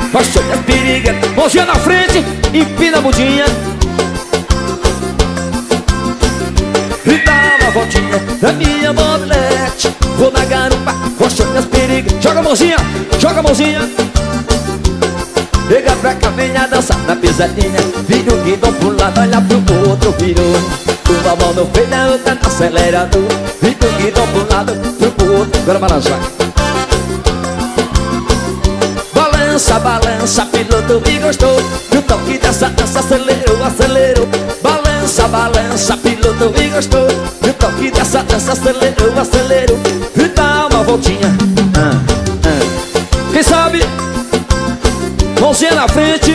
mostrando as piriguetas. Mãozinha na frente, empina a bundinha e dá uma voltinha na minha mobilete. Vou na garupa, mostrando as piriguetas. Joga a mãozinha, joga a mãozinha. Chega pra cá, venha dançar na pisadinha. Vira o guidão pro lado, olha pro outro, virou. Uma mão no freio, a outra no acelerador. Vira o guidão pro lado, pro outro. Agora balança. Balança, balança, piloto me gostou. E o toque dessa dança acelerou, acelerou. Balança, balança, piloto me gostou. E o toque dessa dança acelerou, acelerou. E dá uma voltinha. Quem sabe? Mãozinha na frente.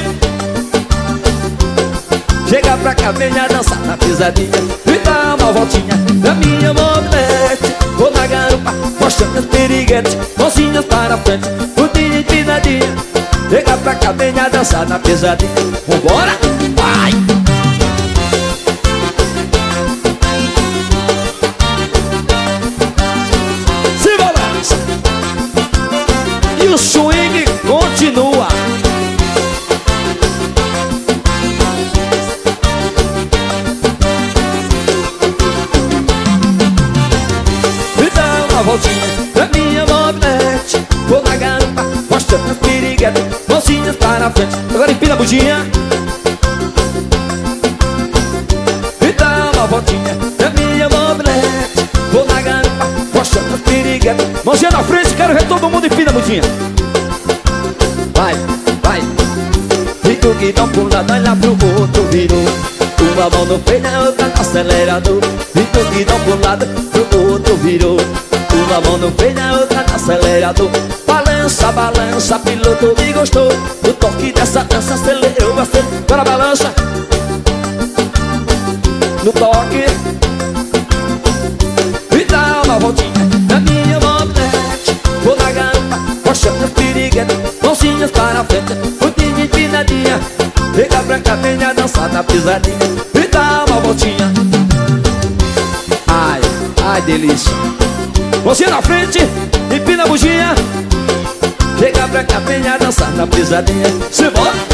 Chega pra cá, venha dançar na pisadinha e dá uma voltinha na minha mobilete. Vou na garupa, mostrando as piriguetes. Mãozinhas para frente, bundinha empinadinha. Chega pra cá, venha dançar na pisadinha. Vambora, vai! Se balança e o swing continua. Voltinha da minha mobilete. Vou na garupa, mostrando as piriguetas. Mãozinhas para frente. Agora empina a bundinha e dá uma voltinha da minha mobilete. Vou na garupa, mostrando as piriguetas. Mãozinha na frente, quero ver todo mundo empina a bundinha. Vai, vai. Fica o guidão pro lado, olha pro outro, virou. Uma mão no freio, a outra no acelerador. Fica o guidão pro lado, pro outro, virou. Uma mão no freio, a outra no acelerador. Balança, balança, piloto me gostou. O toque dessa dança acelerou, acelerou. Agora balança no toque e dá uma voltinha na minha mobilete. Vou na garupa, mostrando as piriguetas. Mãozinhas para frente, bundinha empinadinha. Chega pra cá, venha dançar na pisadinha e dá uma voltinha. Ai, ai, delícia. Mãozinha na frente, empina a bundinha. Chega pra cá, venha dançar na pisadinha. Se bora!